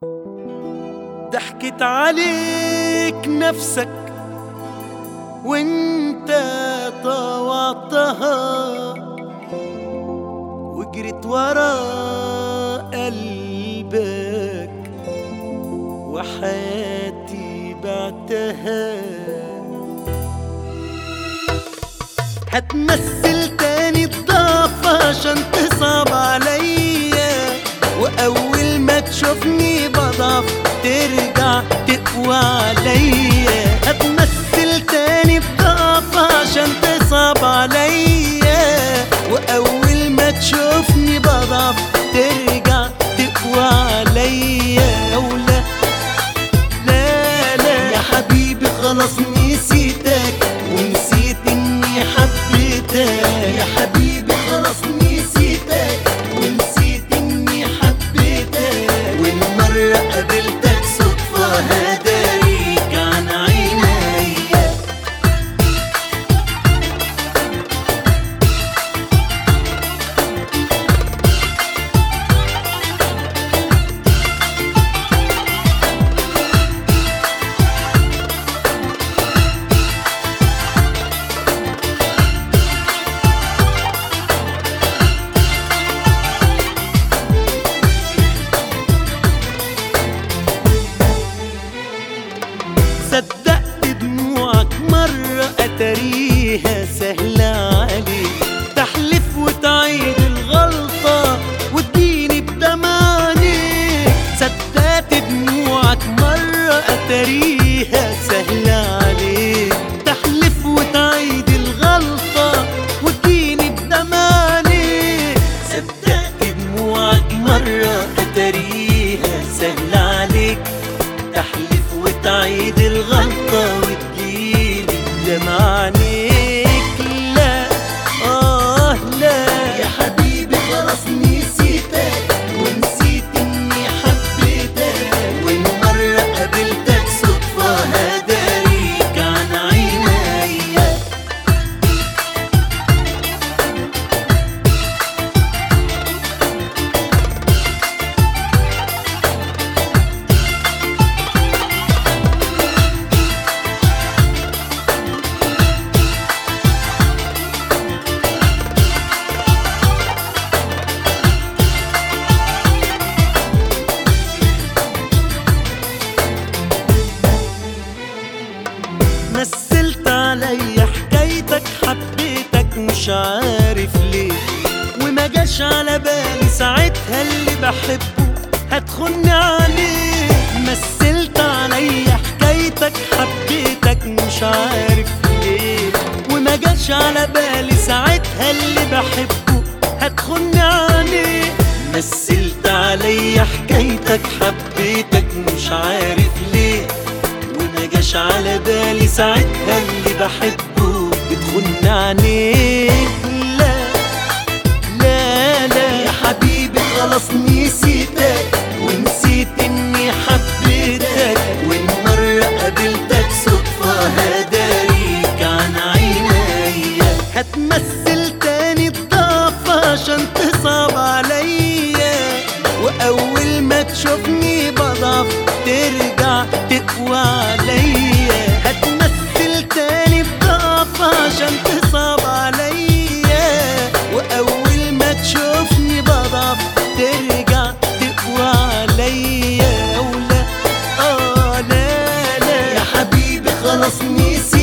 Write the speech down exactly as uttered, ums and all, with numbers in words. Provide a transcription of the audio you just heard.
ضحكت عليك نفسك وانت طوعتها وجريت ورا قلبك وحياتي بعتها. هتمثل تاني الضعف عشان تصعب عليا، واول ما تشوفني بضعف ترجع تقوى عليا. هتمثل تاني الضعف عشان تصعب عليا، واول ما تشوفني بضعف ترجع تقوى عليا. ولا لا لا يا حبيبي خلاص نسيتك ونسيت اني حبيتك. يا حبيبي خلاص نسيتك ونسيت اني حبيتك. والمرة قابلتك صدفة هداريك عن عينيا. صدقت دموعك مرة أتاريها سهلة عليك. تحلف وتعيد الغلطة وتديني بدمع عينيك. صدقت دموعك مرة أتاريها سهلة عليك. تحلف وتعيد الغلطة وتديني بدمع عينيك. صدقت دموعك مرة أتاريها سهلة عليك. تحلف وتعيد الغلطة وتجيلي بدمع عينيك. لا آه لا يا حبيبي خلاص نسيتك ونسيت إني حبيتك. والمرة قابلتك صدفة هداريك عن عينيا. مثلت عليا حكايتك حبيتك مش عارف ليه، وما جاش على بالي ساعتها اللي بحبه هتخني عليه. مثلت عليا حكايتك حبيتك مش عارف ليه، وما جاش على بالي ساعتها اللي بحبه هتخني عليه. مثلت عليا حكايتك حبيتك مش عارف ليه، وما جاش على بالي ساعتها اللي بحبه بتخن عينيك. لا لا لا يا حبيبي خلاص نسيتك ونسيت اني حبيتك. والمرة قابلتك صدفة هداريك عن عينيا. هتمثل تاني الضعف عشان تصعب عليا، واول ما تشوفني بضعف ترجع تقوى عليا. هتمثل تاني بضعف عشان تصعب عليا، واول ما تشوفني بضعف ترجع تقوى عليا. ولا اه لا لا يا حبيبي خلاص نسيت